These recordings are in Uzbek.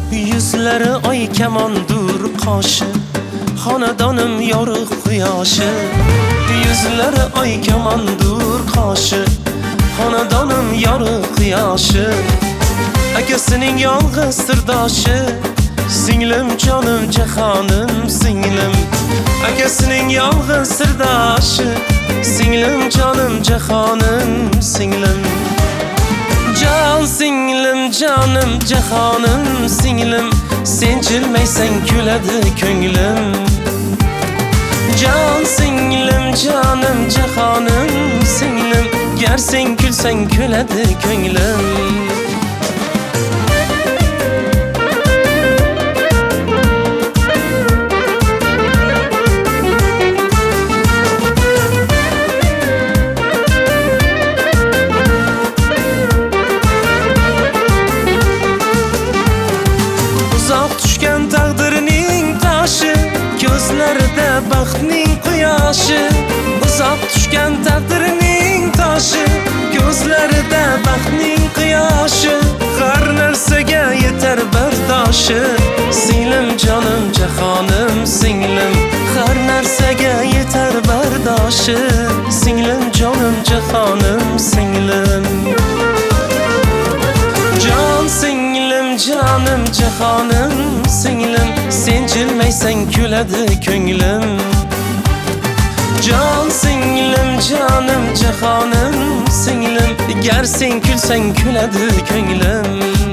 Yüzleri ay kemandur qoshi, xonadonim yorug' quyoshi. Yüzleri ay kemandur qoshi, xonadonim yorug' quyoshi. Akasining yolg'iz sirdoshi, singlim jonim jahonim singlim. Akasining yolg'iz sirdoshi, singlim jonim jahonim singlim. Can singlim canım jahonim singlim, sen jilmaysan kuladi ko'nglim. Can singlim canım jahonim singlim, gar sen kulsang kuladi ko'nglim. Gözlərdə baxtning quyoshi, uzoq tushgan taqdirning toshi. Gözlərdə baxtning quyoshi, har narsaga yetar bardoshi. Singlim jonim jahonim singlim, har narsaga yetar bardoshi. Singlim jonim jahonim singlim. Jon singlim jonim jahonim singlim, sen jilmaysan kuladi ko'nglim. Jon singlim jonim jahonim singlim, gar sen kulsang kuladi ko'nglim.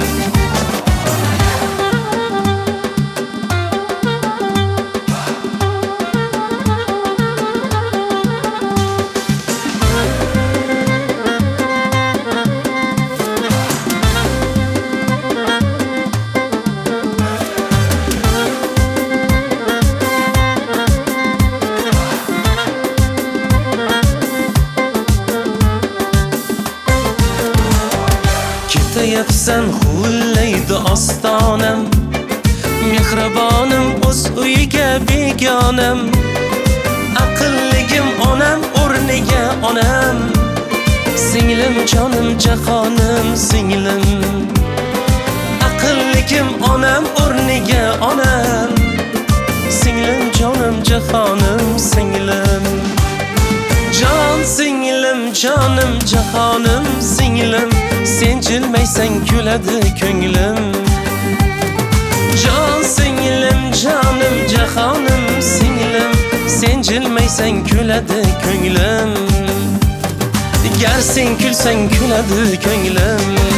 Ketayapsan huvlaydi ostonam, mehribonim o'z uyiga begonam. Aqlligim onam o'rniga onam, singlim jonim jahonim singlim. Aqlligim onam o'rniga onam, singlim jonim jahonim singlim. Jon singlim jonim jahonim singlim, sen jilmaysan kuladi ko'nglim. Jon singlim jonim jahonim singlim, sen jilmaysan kuladi ko'nglim. Gar sen kulsang kuladi ko'nglim.